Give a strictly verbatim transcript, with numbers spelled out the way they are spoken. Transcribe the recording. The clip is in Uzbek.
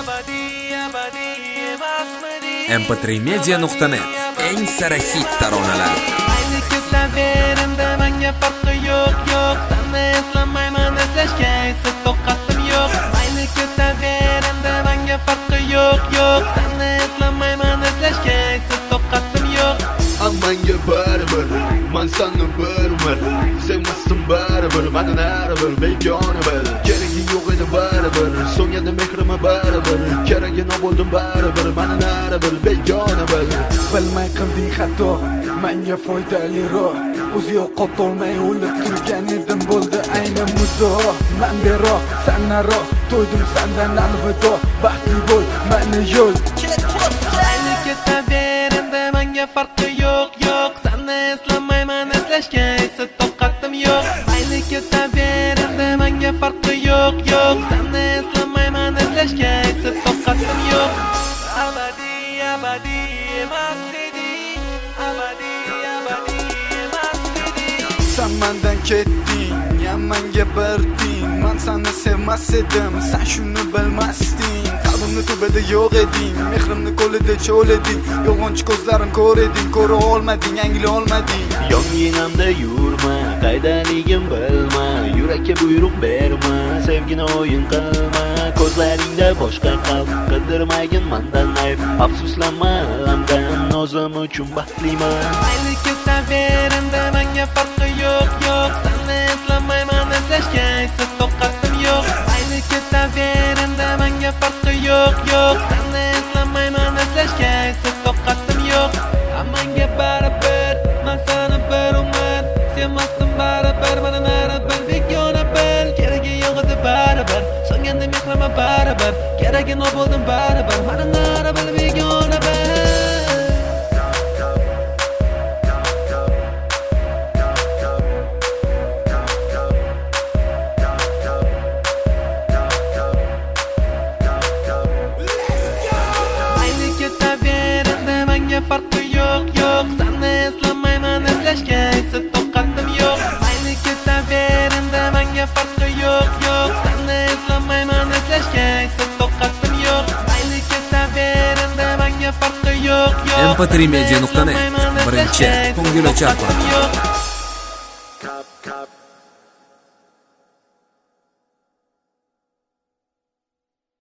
em p tre media nuqta net eng sara hit taronalar. Ayni ketaverimda menga farqi yo'q, yo'q. Seni eslamayman, eslashga esa toqatim yo'q. Ayni ketaverimda menga farqi yo'q, yo'q. Seni eslamayman, eslashga esa toqatim yo'q. Menga baribir, men seni bir-bir sevmasdim baribir, meni naribir begona bil. Keragi yo'q edi baribir, so'ngadi mehrimni baribir. Keragini bo'ldim baribir, meni naribir begona bil. Bilmay qilding xato, menga foydaliroq. O'zi yo'qotolmay o'lib turgan edim, bo'ldi ayni muddao. Men bero, sen naro, to'ydim sendan alvido. Baxtli bo'l, meni yo'l. Ayni ketaverimda menga farqi yo'q, yo'q. Seni eslamayman, eslashga esa toqatim yo'q. Ayni ketaverimda menga farqi yo'q, yo'q. Seni eslamayman, eslashga esa toqatim yo'q. Abadiy, abadiy emas edi. Abadiy, abadiy emas edi. Sen mendan ketding, menga berding. Men seni sevmas edim, sen shuni bilmasding. Qalbimni tubada yo'q eding, mehrimni qo'lida cho'l eding. Yolg'onchi ko'zlarim ko'r eding, ko'ra olmading, angla olmading. Yonginamda yurma, qaydaligim bilma. Yurakka buyruq berma, sevgini o'yin qilma. Ko'zlaringda boshqa qalb, qidirmagin mendan ayb. Afsuslanma alamdan, o'zim uchun baxtliman. Ayni ketaverimda menga farqi yo'q, yo'q. Seni eslamayman, eslashga esa toqatim yo'q. Ayni ketaverimda menga farqi yo'q, yo'q. Seni eslamayman, eslashga esa toqatim yo'q. Menga baribir, men seni bir umr sevmasdim baribir, meni naribir begona bil. Keragi yo'q edi baribir, so'ngandi mehrimni baribir. Keragini bo'ldim baribir, meni naribir begona bil. Farqi yo'q, yo'q. Seni eslamayman, eslashga esa toqatim yo'q. Ayni ketaverimda menga farqi yo'q, yo'q. Seni eslamayman, eslashga esa toqatim yo'q. Ayni ketaverimda menga farqi yo'q, yo'q. em p tre media nuqta net birinchi ko'ngilochar.